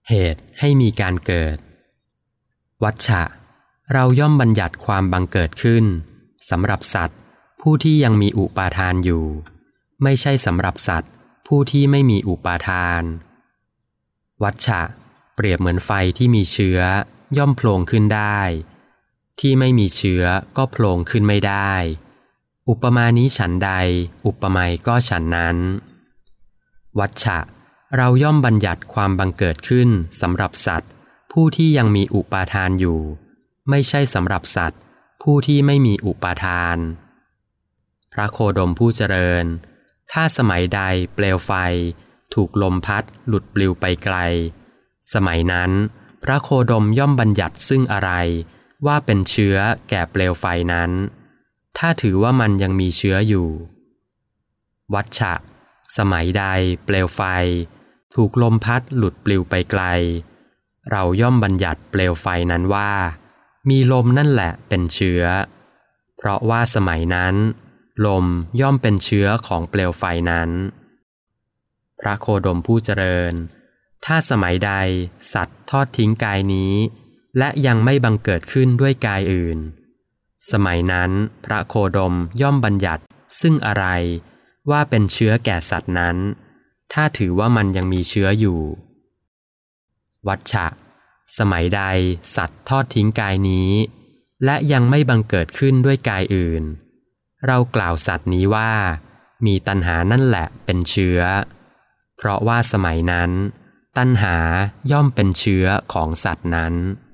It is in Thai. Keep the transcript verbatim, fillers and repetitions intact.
เหตุให้มีการเกิดวัชชะเราย่อมบัญญัติความบังเกิดขึ้นสำหรับสัตว์ผู้ที่ยังมีอุปาทานอยู่ไม่ใช่สำหรับสัตว์ผู้ที่ไม่มีอุปาทานวัชชะเปรียบเหมือนไฟที่มีเชื้อย่อมโผล่ขึ้นได้ที่ไม่มีเชื้อก็โผล่ขึ้นไม่ได้อุปมานี้ฉันใดอุปไมยก็ฉันนั้นวัชชะเราย่อมบัญญัติความบังเกิดขึ้นสำหรับสัตว์ผู้ที่ยังมีอุปาทานอยู่ไม่ใช่สำหรับสัตว์ผู้ที่ไม่มีอุปาทานพระโคดมผู้เจริญถ้าสมัยใดเปลวไฟถูกลมพัดหลุดปลิวไปไกลสมัยนั้นพระโคดมย่อมบัญญัติซึ่งอะไรว่าเป็นเชื้อแก่เปลวไฟนั้นถ้าถือว่ามันยังมีเชื้ออยู่วัชชะสมัยใดเปลวไฟถูกลมพัดหลุดปลิวไปไกลเราย่อมบัญญัติเปลวไฟนั้นว่ามีลมนั่นแหละเป็นเชื้อเพราะว่าสมัยนั้นลมย่อมเป็นเชื้อของเปลวไฟนั้นพระโคดมผู้เจริญถ้าสมัยใดสัตว์ทอดทิ้งกายนี้และยังไม่บังเกิดขึ้นด้วยกายอื่นสมัยนั้นพระโคดมย่อมบัญญัติซึ่งอะไรว่าเป็นเชื้อแก่สัตว์นั้นถ้าถือว่ามันยังมีเชื้ออยู่วัชชะสมัยใดสัตว์ทอดทิ้งกายนี้และยังไม่บังเกิดขึ้นด้วยกายอื่นเรากล่าวสัตว์นี้ว่ามีตัณหานั่นแหละเป็นเชื้อเพราะว่าสมัยนั้นตัณหาย่อมเป็นเชื้อของสัตว์นั้น